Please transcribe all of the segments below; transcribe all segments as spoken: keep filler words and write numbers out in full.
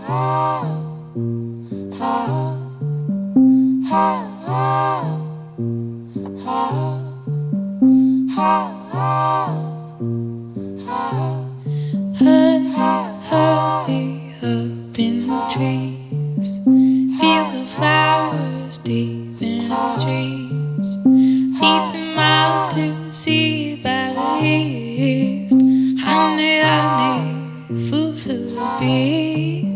Hurry up in the trees, feel the flowers deep in the streams, lead them out to sea by the east. Honey, honey, food for the bees.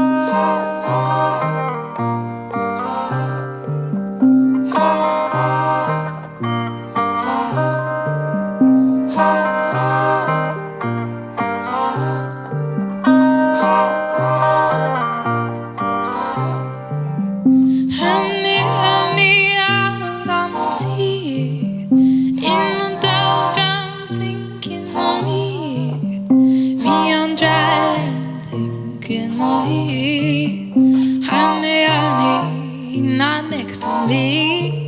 Honey, honey, out on the sea, in the doldrums thinking of me, me on dry land thinking of you. Honey, honey, not next to me.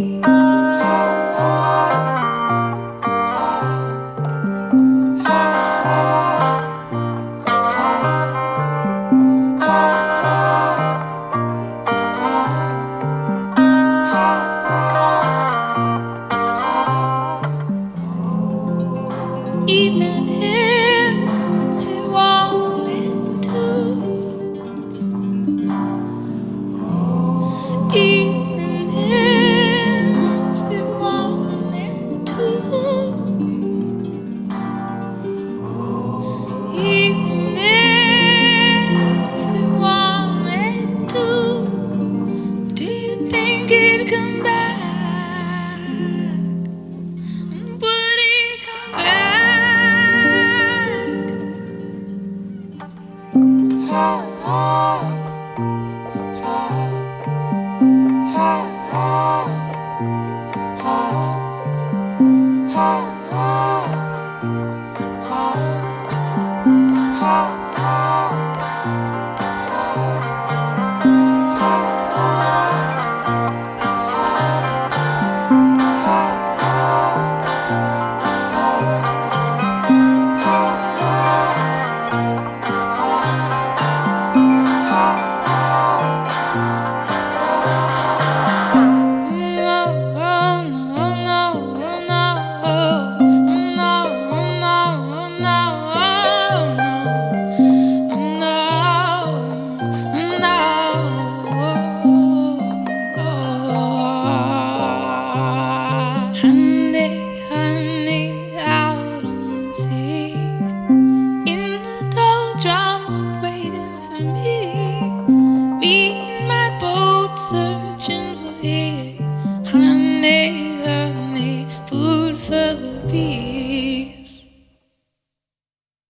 Even if he wanted to, even if he wanted to, even if he wanted to, do you think he'd come back? Would he come back? Honey, honey, out on the sea, in the doldrums waiting for me, me in my boat searching for you. Honey,